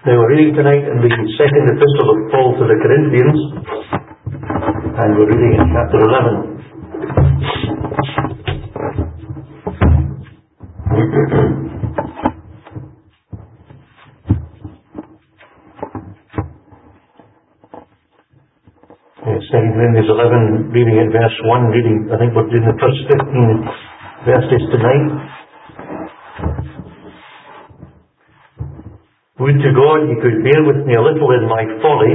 Now we're reading tonight in the second epistle of Paul to the Corinthians, and we're reading in chapter 11. Second Corinthians 11, reading at verse 1, I think we're doing the first 15 verses tonight. Would to God ye could bear with me a little in my folly,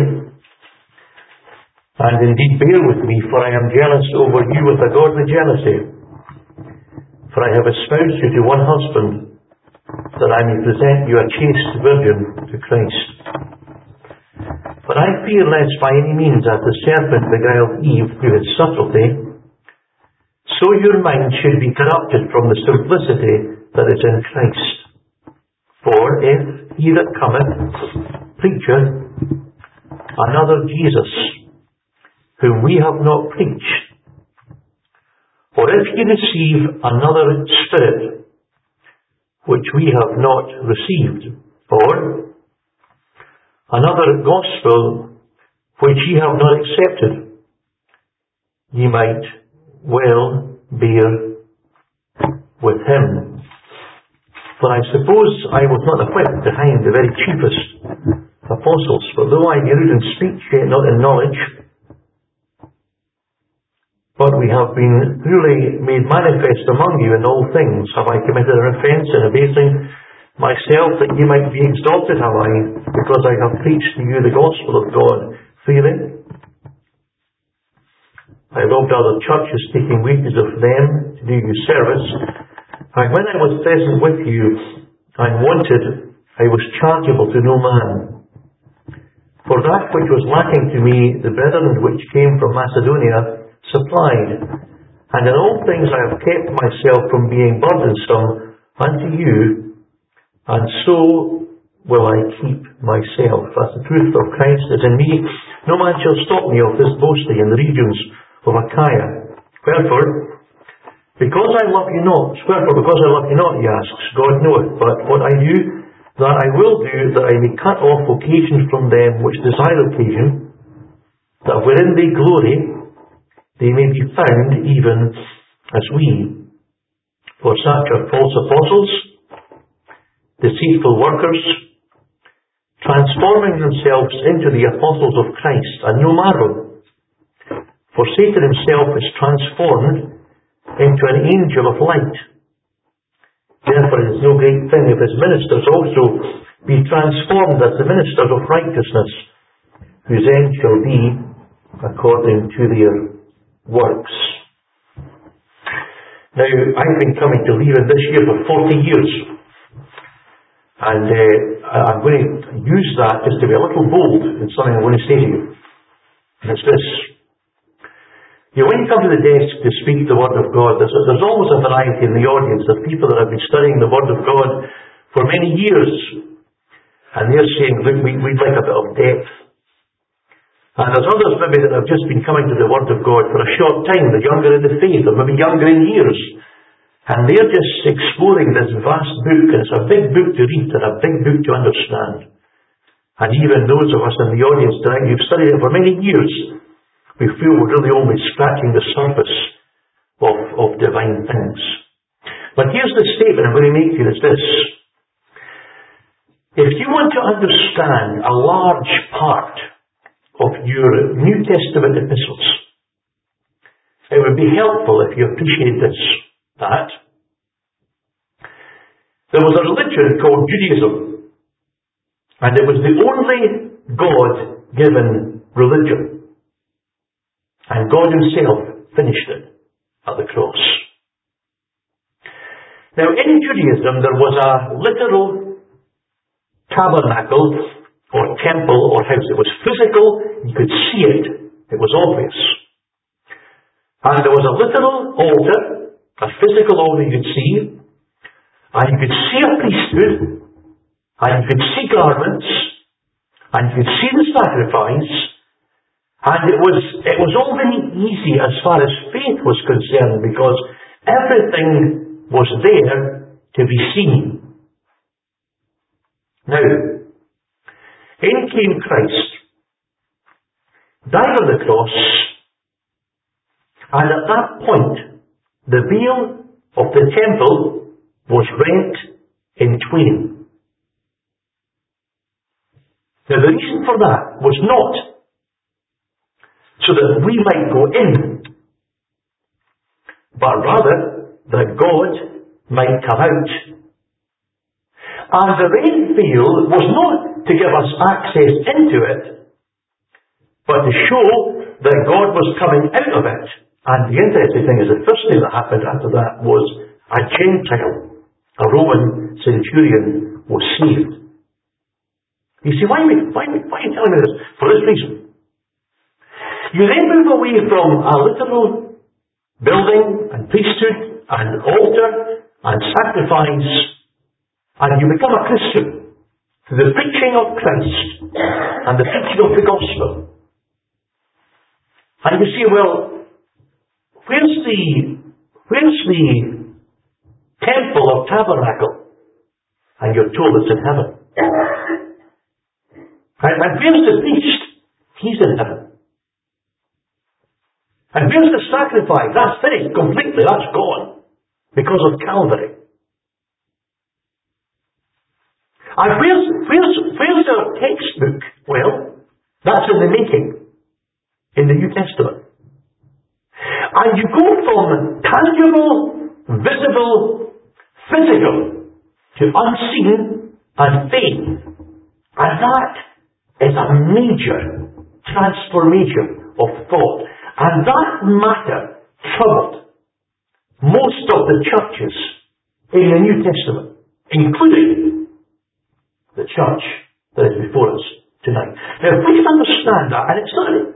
and indeed bear with me, for I am jealous over you with a godly jealousy. For I have espoused you to one husband, that I may present you a chaste virgin to Christ. But I fear lest by any means, as the serpent beguiled Eve through his subtlety, so your mind should be corrupted from the simplicity that is in Christ. For if he that cometh preacheth another Jesus, whom we have not preached, or if ye receive another Spirit, which we have not received, or another gospel which ye have not accepted, ye might well bear with him. For I suppose I was not equipped to hang the very chiefest apostles, but though I be rude in speech, yet not in knowledge, but we have been truly made manifest among you in all things. Have I committed an offence in abasing myself, that ye might be exalted, have I, because I have preached to you the gospel of God freely? I robbed other churches, taking wages of them to do you service. And when I was present with you and wanted, I was chargeable to no man. For that which was lacking to me, the brethren which came from Macedonia supplied. And in all things I have kept myself from being burdensome unto you, and so will I keep myself. As the truth of Christ is in me, no man shall stop me of this boasting in the regions of Achaia. Wherefore, because I love you not, he asks, God knoweth, but what I do, that I will do, that I may cut off occasion from them which desire occasion, that wherein they glory, they may be found even as we. For such are false apostles, deceitful workers, transforming themselves into the apostles of Christ, and no marvel. For Satan himself is transformed into an angel of light. Therefore it is no great thing if his ministers also be transformed as the ministers of righteousness, whose end shall be according to their works. Now, I've been coming to Leaving this year for 40 years. And I'm going to use that just to be a little bold in something I'm going to say to you. And it's this. You know, when you come to the desk to speak the Word of God, there's always a variety in the audience of people that have been studying the Word of God for many years. And they're saying, look, we'd like a bit of depth. And there's others maybe that have just been coming to the Word of God for a short time. They're younger in the faith, or maybe younger in years. And they're just exploring this vast book, and it's a big book to read and a big book to understand. And even those of us in the audience tonight who've studied it for many years, we feel we're really only scratching the surface of divine things. But here's the statement I'm going to make to you, it's this. If you want to understand a large part of your New Testament epistles, it would be helpful if you appreciate this. That there was a religion called Judaism, and it was the only God-given religion, and God himself finished it at the cross. Now in Judaism there was a literal tabernacle or temple or house. It was physical, you could see it, it was obvious. And there was a literal altar, a physical altar you could see, and you could see a priesthood, and you could see garments, and you could see the sacrifice, and it was all very easy as far as faith was concerned, because everything was there to be seen. Now, came Christ, died on the cross, and at that point, the veil of the temple was rent in twain. Now the reason for that was not so that we might go in, but rather that God might come out. And the rent veil was not to give us access into it, but to show that God was coming out of it. And the interesting thing is, the first thing that happened after that was a Gentile, a Roman centurion, was saved. You see, why are you telling me this? For this reason. You then move away from a literal building and priesthood and altar and sacrifice, and you become a Christian through the preaching of Christ and the preaching of the gospel. And you say, well, where's the temple or tabernacle? And you're told it's in heaven. And where's the priest? He's in heaven. And where's the sacrifice? That's finished completely. That's gone. Because of Calvary. And where's our textbook? Well, that's in the making. In the New Testament. And you go from tangible, visible, physical, to unseen and faith. And that is a major transformation of thought. And that matter troubled most of the churches in the New Testament, including the church that is before us tonight. Now, if we can understand that, and it's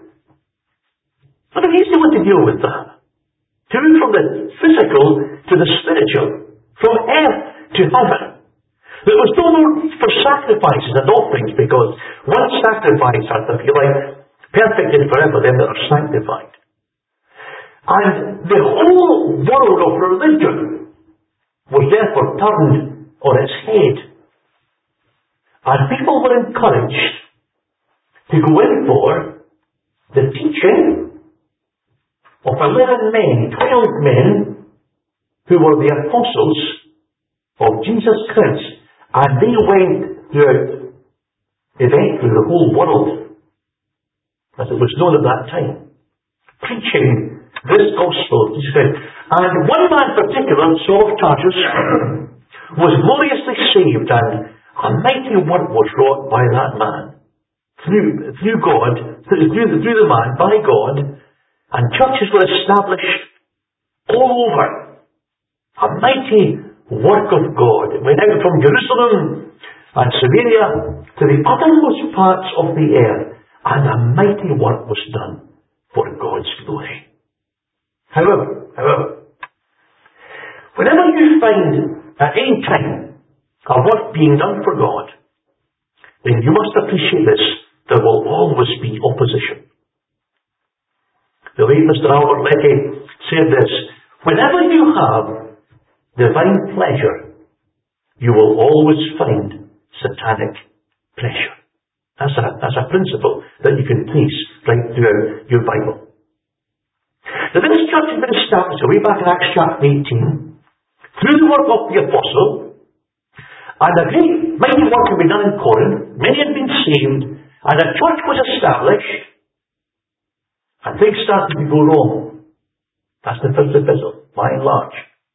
not an easy one to deal with that. To move from the physical to the spiritual, from earth to heaven. There was no more for sacrifices and offerings, because one sacrifice has to be perfected forever, them that are sanctified. And the whole world of religion was therefore turned on its head. And people were encouraged to go in for the teaching of 11 men, 12 men, who were the apostles of Jesus Christ. And they went throughout, eventually, the whole world, as it was known at that time, preaching this gospel of Jesus Christ. And one man in particular, Saul of Tarsus, was gloriously saved, and a mighty work was wrought by that man. Through God, through the man, by God. And churches were established all over. A mighty work of God. It went out from Jerusalem and Samaria to the uttermost parts of the earth. And a mighty work was done for God's glory. However, whenever you find at any time a work being done for God, then you must appreciate this. There will always be opposition. The late Mr. Albert Leckie said this: whenever you have divine pleasure, you will always find satanic pressure. That's a principle that you can trace right throughout your Bible. Now, this church had been established way back in Acts chapter 18 through the work of the apostle, and a great mighty work had been done in Corinth. Many had been saved, and a church was established. And things started to go wrong. That's the first epistle, by and large.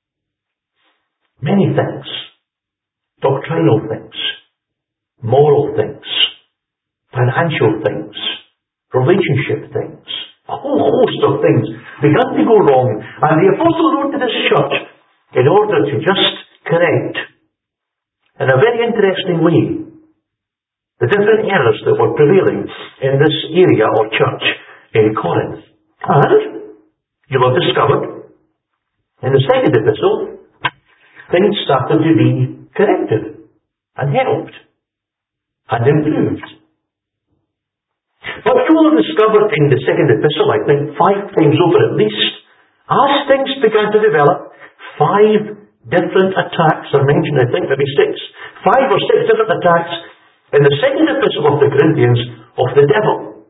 Many things. Doctrinal things. Moral things. Financial things. Relationship things. A whole host of things began to go wrong. And the apostle wrote to this church in order to just correct, in a very interesting way, the different errors that were prevailing in this area or church in Corinth. And you'll have discovered in the second epistle, things started to be corrected and helped and improved. But you will have discovered in the second epistle, I think 5 times over at least, as things began to develop, 5 different attacks are mentioned, I think maybe 6. 5 or 6 different attacks in the second epistle of the Corinthians, of the devil.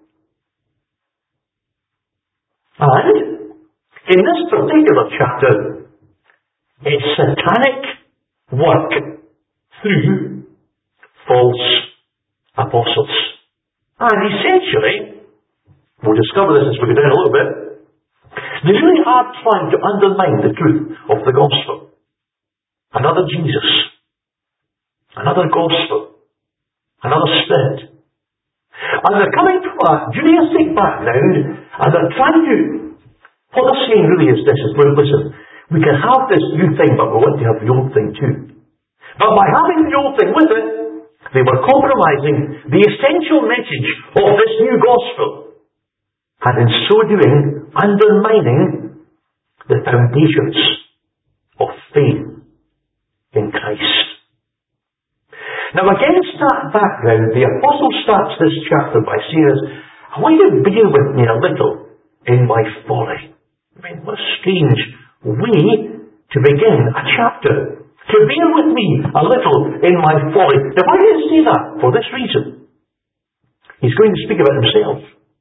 And in this particular chapter, it's satanic work through false apostles. And essentially, we'll discover this as we go down a little bit, they really are trying to undermine the truth of the gospel. Another Jesus, another gospel, another spirit. And they're coming from a Judaistic background, and they're trying to, what they're saying really is this, is, well, listen, we can have this new thing, but we want to have the old thing too. But by having the old thing with it, they were compromising the essential message of this new gospel, and in so doing, undermining the foundations of faith in Christ. Now, against that background, the apostle starts this chapter by saying, I want you to bear with me a little in my folly. I mean, what a strange way to begin a chapter. To bear with me a little in my folly. Now, why did he say that? For this reason. He's going to speak about himself.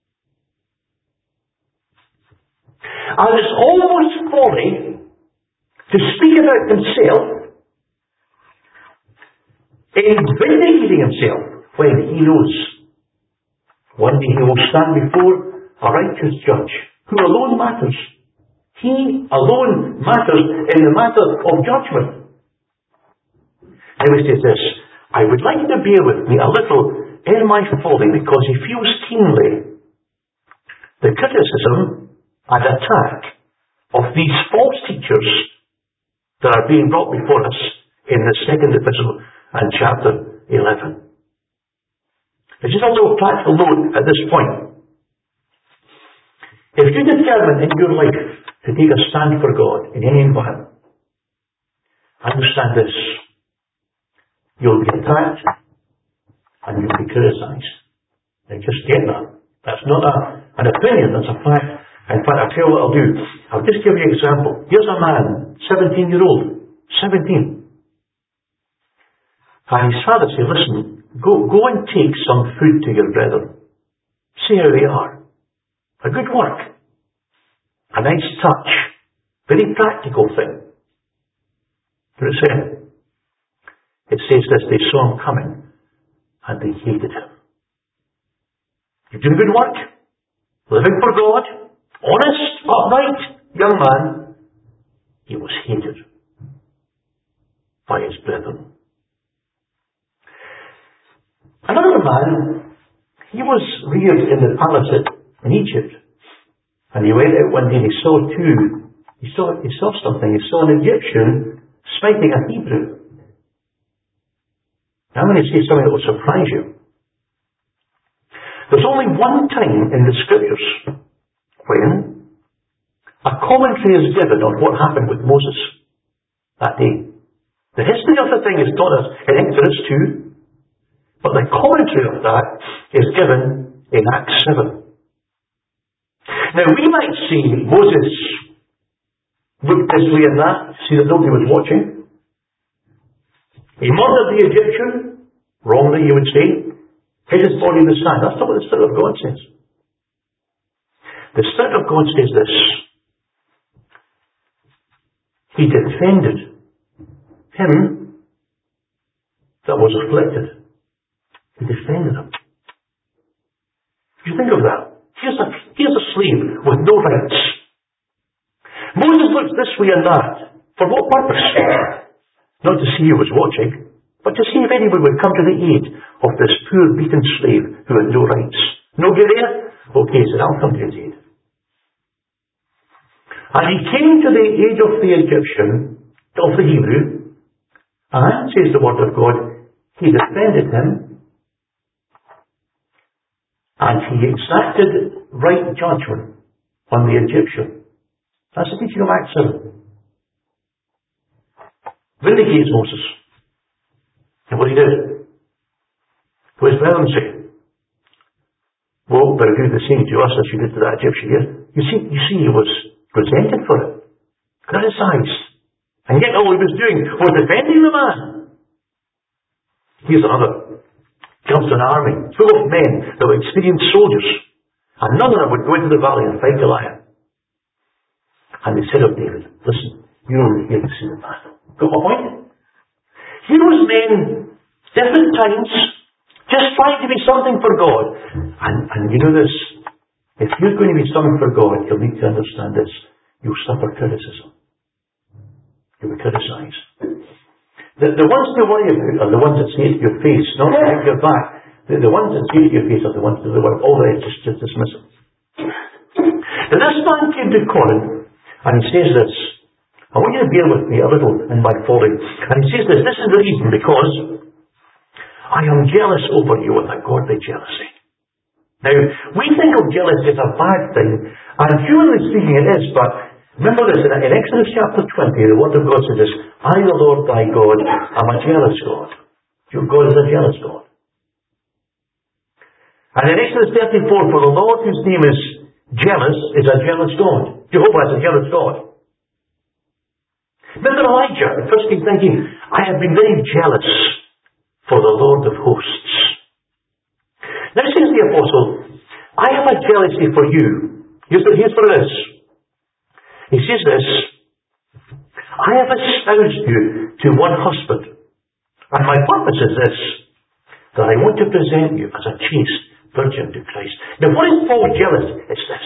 And it's almost folly to speak about himself in vindicating himself when he knows one day he will stand before a righteous judge who alone matters. He alone matters in the matter of judgment. Now he says this, I would like you to bear with me a little in my folly, because he feels keenly the criticism and attack of these false teachers that are being brought before us in the second epistle and chapter 11. It's just a little practical note at this point. If you determine in your life to take a stand for God in any environment, understand this. You'll be attacked and you'll be criticised. Now just get that. That's not an opinion, that's a fact. In fact, I'll tell you what I'll do. I'll just give you an example. Here's a man, 17-year-old. 17. And his father said, listen, go and take some food to your brethren. See how they are. A good work. A nice touch. Very practical thing. What it said? It says this, they saw him coming and they hated him. You're doing good work, living for God, honest, upright, young man. He was hated by his brethren. Another man, he was reared in the palace in Egypt. And he went out one day and he saw something. He saw an Egyptian smiting a Hebrew. Now I'm going to say something that will surprise you. There's only one time in the scriptures when a commentary is given on what happened with Moses that day. The history of the thing is taught us in Exodus 2, but the commentary of that is given in Acts 7. Now we might see Moses look this way and that, see that nobody was watching. He murdered the Egyptian, wrongly you would say, hid his body in the sand. That's not what the Spirit of God says. The Spirit of God says this. He defended him that was afflicted. He defended him. You think of that. Here's a slave with no rights. Moses looks this way and that. For what purpose? Not to see who was watching, but to see if anyone would come to the aid of this poor beaten slave who had no rights. No good there? Okay, so I'll come to his aid. And he came to the aid of the Egyptian, of the Hebrew, and, says the word of God, he defended him, and he exacted right judgment on the Egyptian. That's the teaching of Acts 7. Vindicates Moses. And what he did. What his brethren say. Well, better do the same to us as you did to that Egyptian here. You see, he was resented for it. Criticized. And yet all he was doing was defending the man. Here's another comes to an army full of men that were experienced soldiers, and none of them would go into the valley and fight Goliath. And they said of David, listen, you're only here to see the battle. Got my point? Here was men, different times, just trying to be something for God. And you know this, if you're going to be something for God, you'll need to understand this. You'll suffer criticism. You'll be criticised. The ones to worry about are the ones that say it to your face, not behind your back. The ones that say it to your face are the ones that are all the rest just dismiss it. Now this man came to Corinth, and he says this. I want you to bear with me a little in my folly. And he says this is the reason, because I am jealous over you with a godly jealousy. Now, we think of jealousy as a bad thing, and humanly speaking it is, but remember this, in Exodus chapter 20, the word of God says this, I, the Lord thy God, am a jealous God. Your God is a jealous God. And in Exodus 34, for the Lord whose name is jealous is a jealous God. Jehovah is a jealous God. Remember Elijah in 1 Kings 19, I have been very jealous for the Lord of hosts. Now says the apostle, I have a jealousy for you. Here's what it is. He says this, I have espoused you to one husband, and my purpose is this, that I want to present you as a chaste virgin to Christ. Now what is Paul jealous? It's this.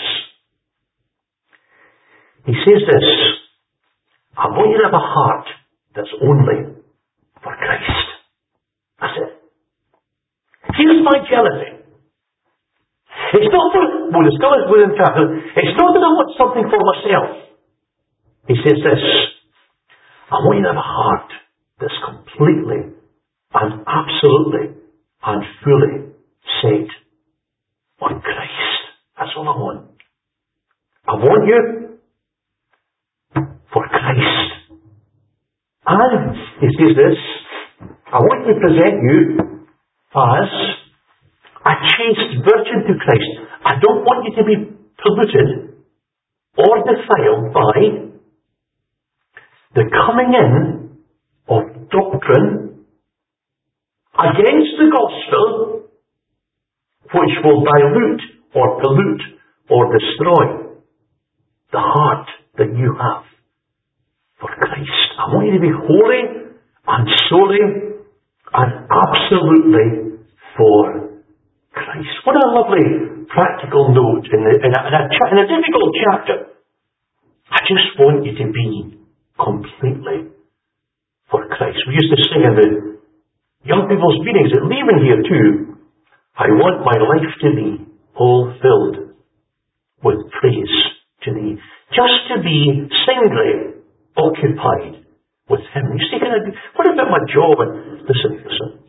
He says this, I want you to have a heart that's only for Christ. That's it. Here's my jealousy. It's not for, we'll discuss it within chapter, it's not that I want something for myself. He says this, I want you to have a heart that's completely and absolutely and fully set on Christ. That's all I want. I want you for Christ. And he says this, I want to present you as a chaste virgin to Christ. I don't want you to be polluted or defiled by the coming in of doctrine against the gospel, which will dilute or pollute or destroy the heart that you have for Christ. I want you to be holy and solely and absolutely for Christ. What a lovely practical note in a difficult chapter. I just want you to be completely for Christ. We used to sing in the young people's meetings at leaving here too, I want my life to be all filled with praise to Thee. Just to be singly occupied with Him. You see, what about my job? And listen.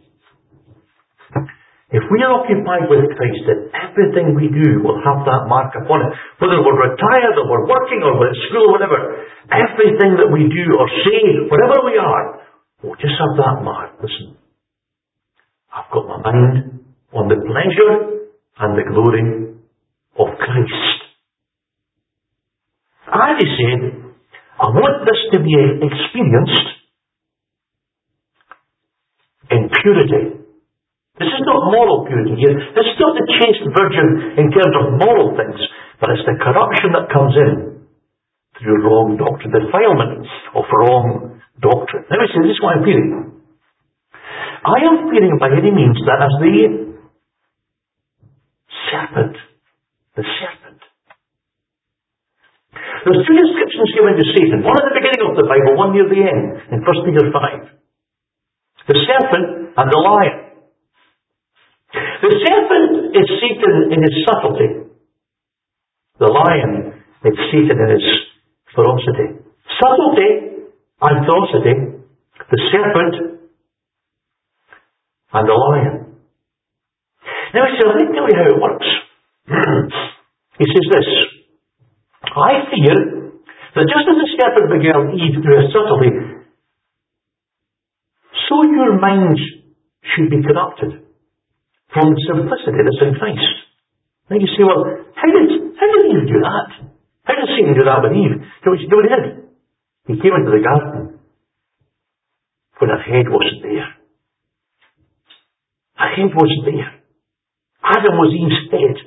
If we are occupied with Christ, then everything we do will have that mark upon it. Whether we're retired or we're working or we're at school or whatever, everything that we do or say, whatever we are, will just have that mark. Listen, I've got my mind on the pleasure and the glory of Christ. And he said, I want this to be experienced in purity. This is not moral purity here. This is not the chaste virgin in terms of moral things, but it's the corruption that comes in through wrong doctrine, the defilement of wrong doctrine. Now he says, this is what I'm feeling. I am feeling by any means that as the serpent. There's two descriptions given to Satan, one at the beginning of the Bible, one near the end, in 1 Peter 5. The serpent and the lion. The serpent is Satan in his subtlety. The lion is Satan in his ferocity. Subtlety and ferocity, the serpent and the lion. Now he says, let me tell you how it works. He says this, I fear that just as the serpent beguiled Eve through his subtlety, so your minds should be corrupted from the simplicity that's in Christ. Now you say, well, how did Eve do that? How did Satan do that with Eve? You know what he did? He came into the garden when her head wasn't there. A head wasn't there. Adam was Eve's head.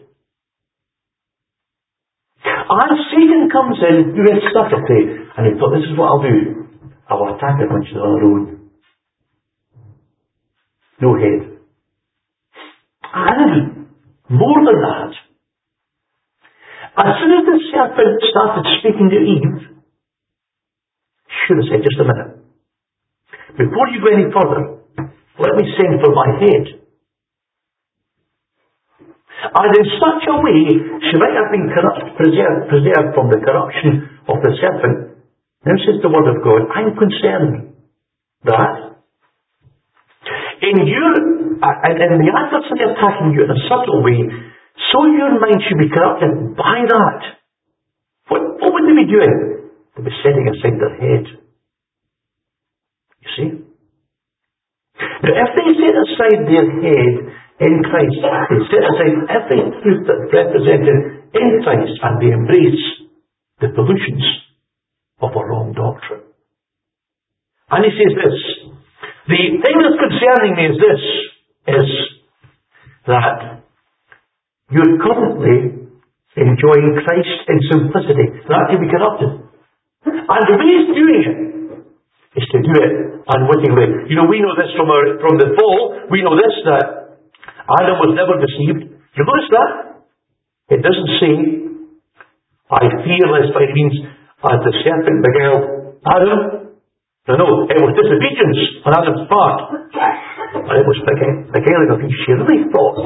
And Satan comes in through his subtlety, and he thought, this is what I'll do. I'll attack her when she's on her own. No head. And more than that, as soon as the serpent started speaking to Eve, he should have said, just a minute. Before you go any further, let me send for my head. And in such a way, she might have been preserved from the corruption of the serpent. Now says the word of God, I'm concerned that in the adversary attacking you in a subtle way, so your mind should be corrupted by that. What would they be doing? They'd be setting aside their head. You see? Now if they set aside their head in Christ, they set aside every truth that's represented in Christ, and they embrace the pollutions of a wrong doctrine. And he says this, the thing that's concerning me is this, is that you're currently enjoying Christ in simplicity. That can be corrupted. And the way he's doing it is to do it unwittingly. You know, we know this from the fall. We know this, that Adam was never deceived. You notice that? It doesn't say, I fear lest by means as the serpent beguiled Adam. No, it was disobedience on Adam's part. And it was beguiling of Eve. She really thought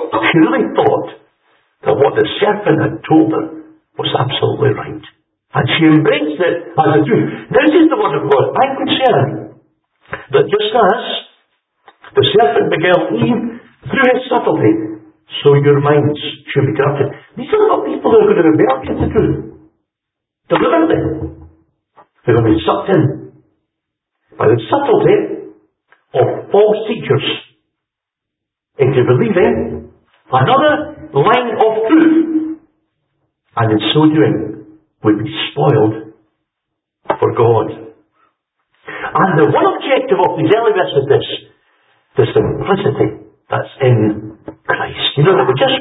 that what the serpent had told her was absolutely right. And she embraced it as the truth. This is the word of God. I'm concerned that just as the serpent beguiled Eve through his subtlety, so your minds should be corrupted. These are not people who are going to rebel against the truth. Deliberately. They're going to be sucked in by the subtlety of false teachers into believing another line of truth, and in so doing would be spoiled for God. And the one objective of these early verses is this, the simplicity that's in Christ. You know, that we just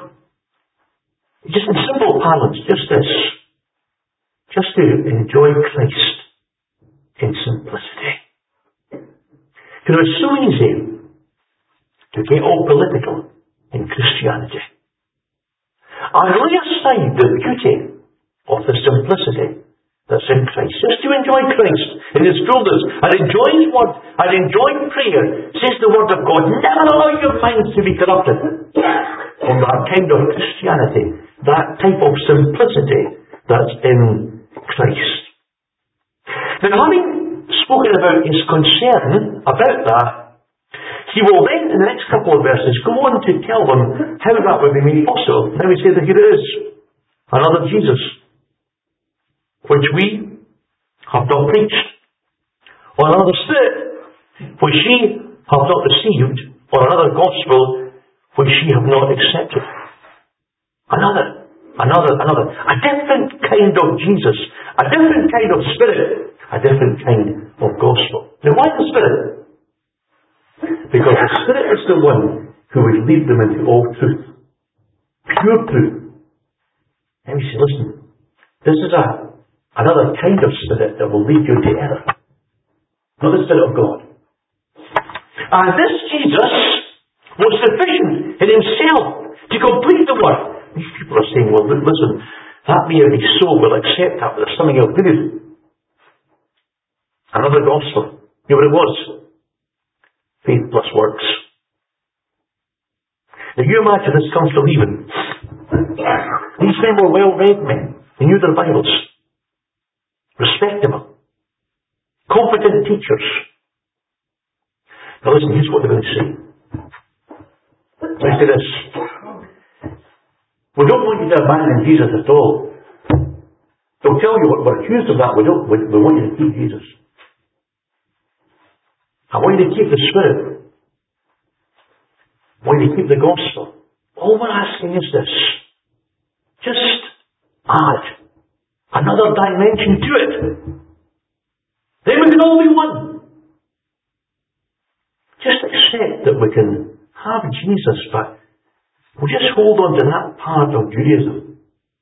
in simple parlance, just this, just to enjoy Christ in simplicity. You know, it's so easy to get all political in Christianity and lay aside the beauty of the simplicity that's in Christ. Just to enjoy Christ in His fullness and enjoy His word and enjoy prayer, says the word of God. Never allow your minds to be corrupted from that kind of Christianity, that type of simplicity that's in Christ. Now, having spoken about his concern about that, he will then, in the next couple of verses, go on to tell them how that would be made possible. Now we say that here it is, another Jesus, which we have not preached, or another Spirit, which ye have not received, or another gospel, which ye have not accepted. Another. A different kind of Jesus, a different kind of Spirit, a different kind of gospel. Now why the Spirit? Because the Spirit is the one who would lead them into all truth. Pure truth. And we say, listen, this is another kind of Spirit that will lead you to error. Not the Spirit of God. And this Jesus was sufficient in himself to complete the work. These people are saying, well, listen, that may be so, we'll accept that, but there's something else. Another gospel. You know what it was? Faith plus works. Now you imagine this comes from even. These men were well-read men. They knew their Bibles. Respectable. Competent teachers. Now listen, here's what they're going to say. They say this. We don't want you to abandon Jesus at all. They'll tell you what we're accused of that. We want you to keep Jesus. I want you to keep the Spirit. I want you to keep the gospel. All we're asking is this. Just add another dimension to it. Then we can all be one. Just accept that we can have Jesus, but we'll just hold on to that part of Judaism.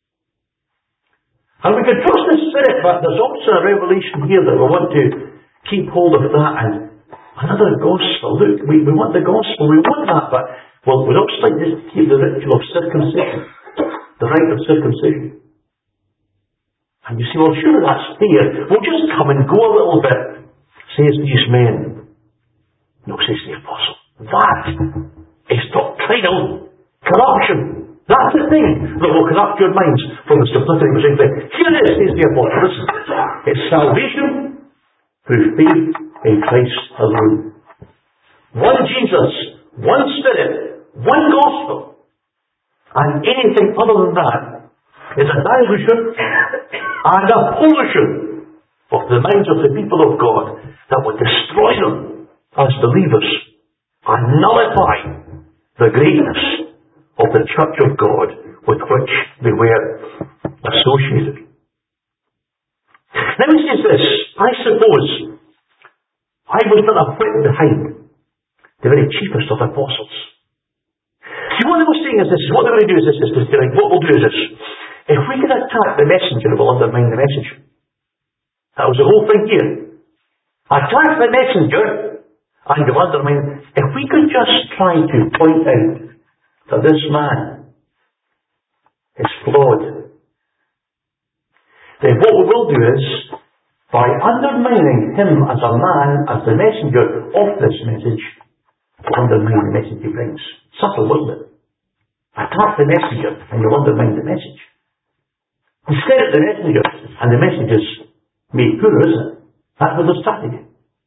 And we can trust the Spirit, but there's also a revelation here that we want to keep hold of that. And another gospel. Look, we want the gospel, we want that, but we'd also like to keep the ritual of circumcision, the rite of circumcision. And you say, well, surely that's fair. We'll just come and go a little bit, says these men. No, says the apostle. That is doctrinal corruption. That's the thing that will corrupt your minds from the simplicity of the same thing. Here it is, says the apostle. Listen, it's salvation through faith in Christ alone. One Jesus, one Spirit, one gospel. And anything other than that is a dilution and a pollution of the minds of the people of God that would destroy them as believers and nullify the greatness of the Church of God with which they were associated. Now he says this, I suppose I was not a whit behind the very chiefest of apostles. See, what they were saying is this, what they're going to do is this, what we'll do is this. If we can attack the messenger, we'll undermine the message. That was the whole thing here. Attack the messenger, and you'll undermine. If we could just try to point out that this man is flawed, then what we will do is, by undermining him as a man, as the messenger of this message, we'll undermine the message he brings. Subtle, wasn't it? Attack the messenger and you'll undermine the message. Instead of the messenger and the message is made poor, isn't it? That's what they're strategy.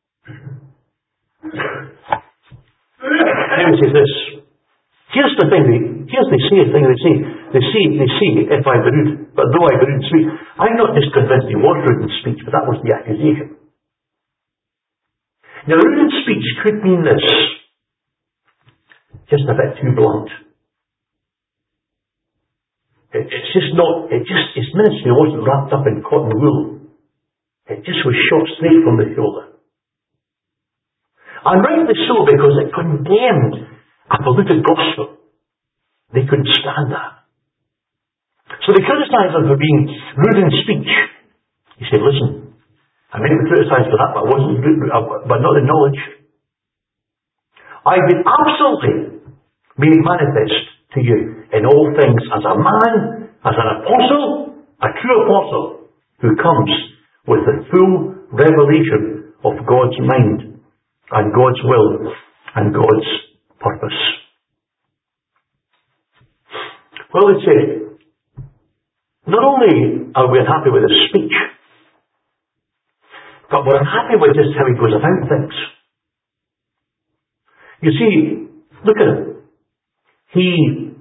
Anyway, says this. Here's the thing, they say, if I be rude, but though I be rude in speech, I'm not just convinced he was rude in speech, but that was the accusation. Now, rude in speech could mean this, just a bit too blunt. His ministry wasn't wrapped up in cotton wool. It just was shot straight from the shoulder. And rightly so, because it condemned a polluted gospel. They couldn't stand that. So they criticised him for being rude in speech. He said, listen, I may be criticised for that, but I wasn't rude, but not in knowledge. I've been absolutely made manifest to you in all things as a man, as an apostle, a true apostle, who comes with the full revelation of God's mind and God's will and God's purpose. Well, let's say, not only are we unhappy with his speech, but we're unhappy with just how he goes about things. You see, look at him. He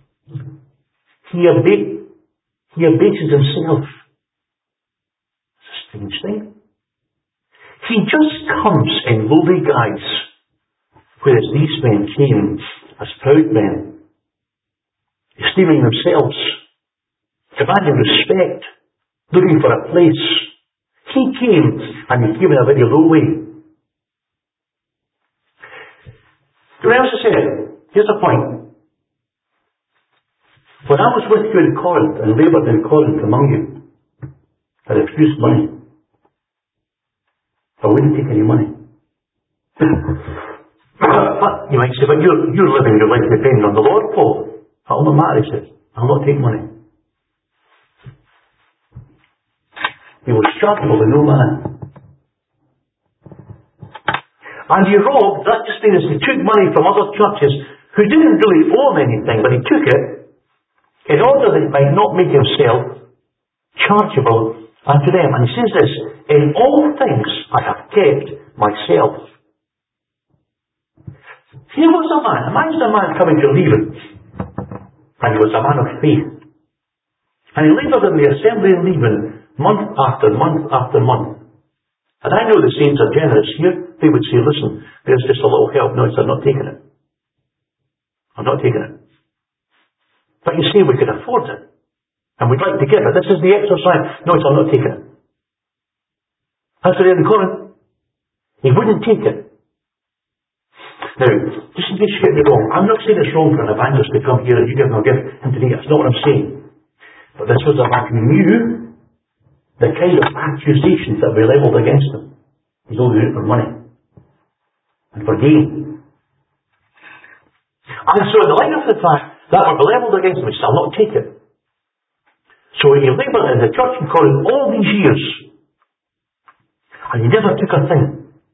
abases himself. It's a strange thing. He just comes in lowly guise, whereas these men came as proud men, esteeming themselves, commanding respect, looking for a place. He came and he came in a very low way. Do I also say, here's a point. When I was with you in Corinth and laboured in Corinth among you, I refused money. I wouldn't take any money. But you might say, but you're living your life depending on the Lord, Paul. That'll not matter, he says. I'll not take money. He was charitable to no man. And he robbed, that just means he took money from other churches who didn't really owe him anything, but he took it in order that he might not make himself chargeable unto them. And he says this, in all things I have kept myself. Here was a man, imagine a man coming to Leaven, and he was a man of faith. And he laboured in the assembly in Leaven month after month after month. And I know the saints are generous here. They would say, listen, there's just a little help. No, I'm not taking it. I'm not taking it. But you say we could afford it. And we'd like to give it. This is the exercise. No, I'm not taking it. That's what he had in Corinth. He wouldn't take it. Now, just in case you get me wrong, I'm not saying it's wrong for an evangelist to come here and you give him a gift and today. That's not what I'm saying. But this was a man who knew the kind of accusations that were levelled against him. He's only doing it for money and for gain. And so in the light of the fact that were levelled against him, he shall not take it. So he laboured in the church in Corinth all these years, and he never took a thing.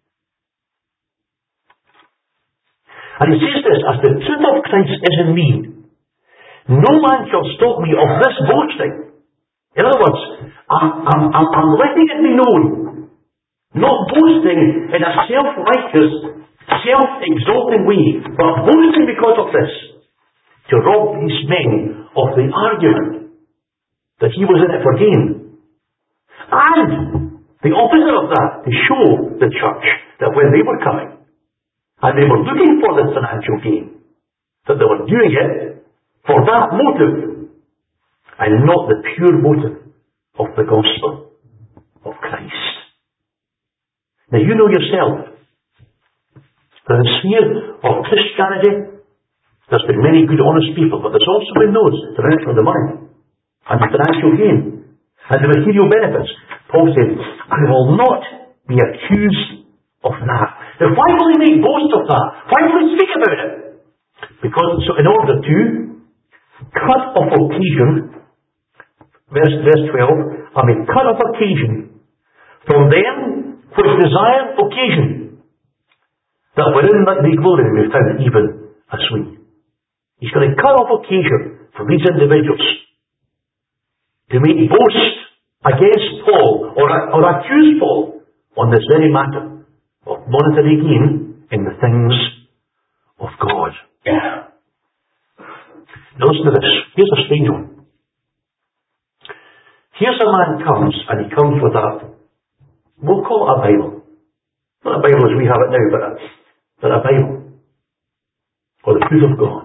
And he says this, as the truth of Christ is in me, no man shall stop me of this boasting. In other words, I'm letting it be known, not boasting in a self-righteous, self-exalting way, but boasting because of this, to rob these men of the argument that he was in it for gain. And the opposite of that, to show the church that when they were coming, and they were looking for this financial gain, that they were doing it for that motive, and not the pure motive of the gospel of Christ. Now you know yourself, that in the sphere of Christianity, there's been many good, honest people, but there's also been those that are in it for the money, and the financial gain, and the material benefits. Paul said, I will not be accused of that. Now why will he make boast of that? Why will he speak about it? Because so in order to cut off occasion, verse 12, I mean cut off occasion from them which desire occasion, that wherein they glory may be found even as we. He's going to cut off occasion from these individuals to make boast against Paul or accuse Paul on this very matter of monetary gain in the things of God. Now listen to this. Here's a strange one. Here's a man comes, and he comes with we'll call it a Bible. Not a Bible as we have it now, but a Bible. Or the truth of God.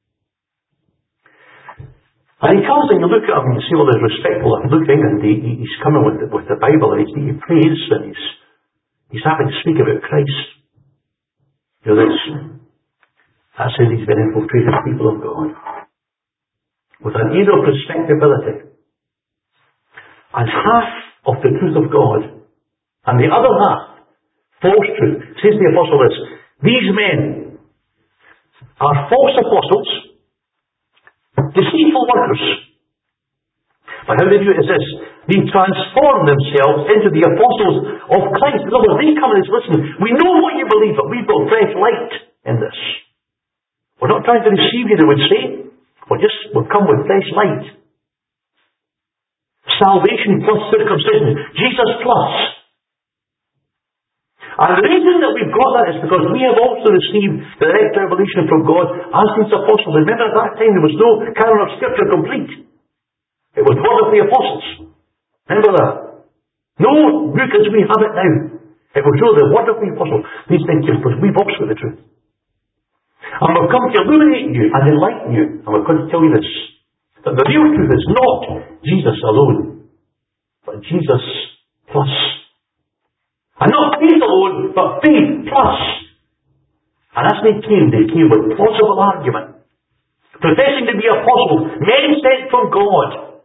And he comes and you look at him and you see all this respectful looking, and he's coming with the Bible, and he prays, and he's having to speak about Christ. You know, that's how these men infiltrated people of God. With an air of respectability. And half of the truth of God, and the other half, false truth. Says the apostle this, these men are false apostles, deceitful workers. But how they do it is this, they transform themselves into the apostles of Christ. In other words, they come and say, listen, we know what you believe, but we've got fresh light in this. We're not trying to deceive you, they would say. We'll come with fresh light. Salvation plus circumcision. Jesus plus. And the reason that we've got that is because we have also received the direct revelation from God as these apostles. Remember at that time there was no canon of Scripture complete. It was the word of the apostles. Remember that? No book as we have it now. It was really the word of the apostles. These things just we've also got the truth. And we've come to illuminate you and enlighten you. And we're going to tell you this. That the real truth is not Jesus alone, but Jesus plus. And not faith alone, but faith plus. And as they came with plausible argument, professing to be apostles, men sent from God,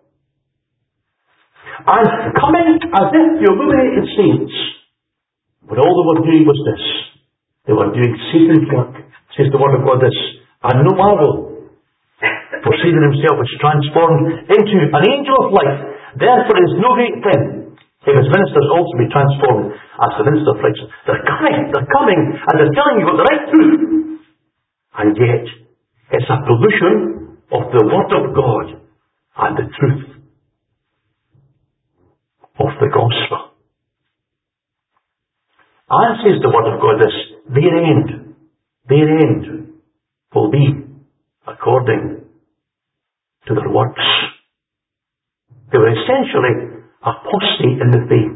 and coming as if to illuminate the saints. But all they were doing was this. They were doing Satan's work, says the word of God this. And no marvel, for Satan himself was transformed into an angel of light. Therefore it is no great thing if his ministers also be transformed as the minister of righteousness. They're coming and they're telling you what the right truth. And yet, it's a pollution of the word of God and the truth of the gospel. And says the word of God this, their end will be according to their works. They were essentially apostate in the faith.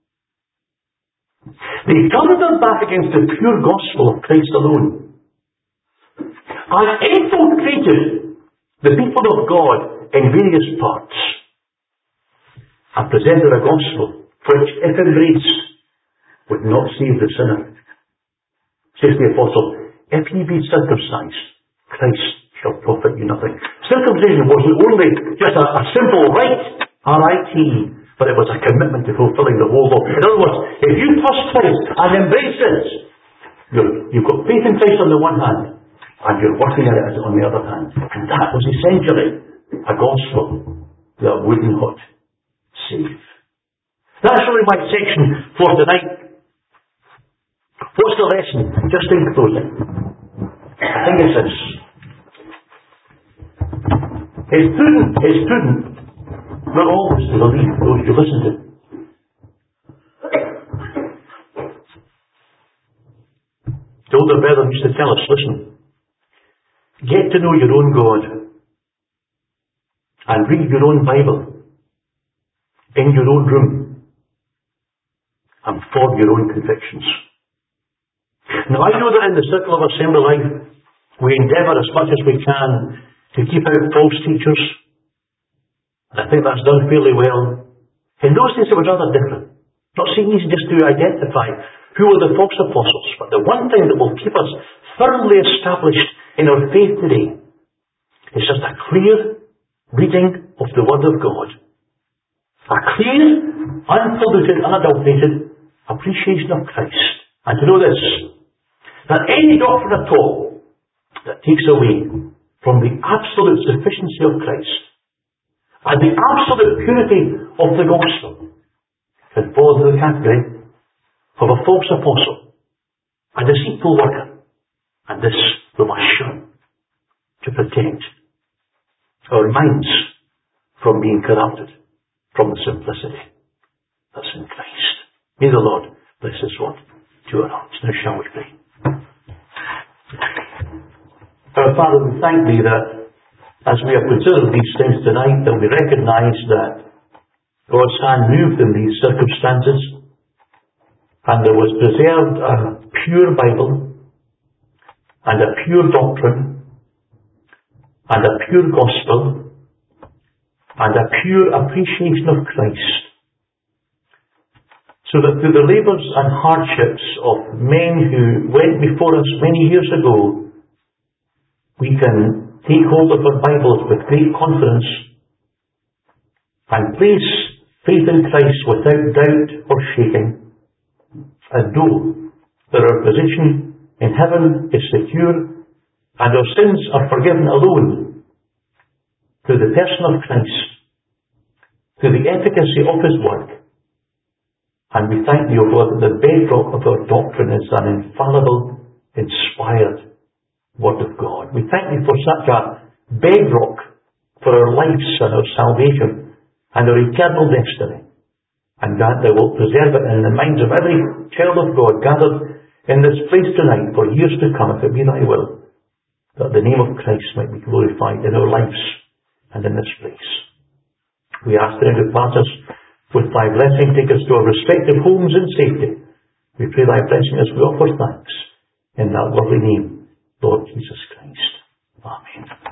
They turned their back against the pure gospel of Christ alone and infiltrated the people of God in various parts and presented a gospel which, if embraced, would not save the sinner. Says the apostle, if ye be circumcised, Christ shall profit you nothing. Circumcision wasn't only just a simple rite, R-I-T-E, but it was a commitment to fulfilling the whole law. In other words, if you trust Christ and embrace it, you've got faith in Christ on the one hand, and you're working at it on the other hand. And that was essentially a gospel that would not save. That's really my section for tonight. What's the lesson? Just in closing, I think it's this. It's prudent not always to believe those you listen to. The older brother used to tell us, listen, get to know your own God and read your own Bible in your own room and form your own convictions. Now I know that in the circle of assembly life we endeavour as much as we can to keep out false teachers, and I think that's done fairly well. In those days it was rather different. Not so easy just to identify who were the false apostles, but the one thing that will keep us firmly established in our faith today is just a clear reading of the Word of God. A clear, unpolluted, unadulterated appreciation of Christ. And to know this, that any doctrine at all that takes away from the absolute sufficiency of Christ and the absolute purity of the gospel can fall into the category of a false apostle, a deceitful worker. And this we must shun to protect our minds from being corrupted from the simplicity that's in Christ. May the Lord bless this word to our hearts. Now shall we pray. Our Father, we thank Thee that as we have considered these things tonight, that we recognise that God's hand moved in these circumstances, and there was preserved a pure Bible, and a pure doctrine, and a pure gospel, and a pure appreciation of Christ, so that through the labours and hardships of men who went before us many years ago, we can take hold of our Bibles with great confidence and place faith in Christ without doubt or shaking, and know that our position in heaven is secure and our sins are forgiven alone through the person of Christ, through the efficacy of His work. And we thank Thee, O God, that the bedrock of our doctrine is an infallible, inspired Word of God. We thank Thee for such a bedrock for our lives and our salvation and our eternal destiny. And that Thou wilt preserve it in the minds of every child of God gathered in this place tonight for years to come, if it be Thy will, that the name of Christ might be glorified in our lives and in this place. We ask Thee to depart us with Thy blessing, take us to our respective homes in safety. We pray Thy blessing as we offer thanks in that lovely name, Lord Jesus Christ. Amen.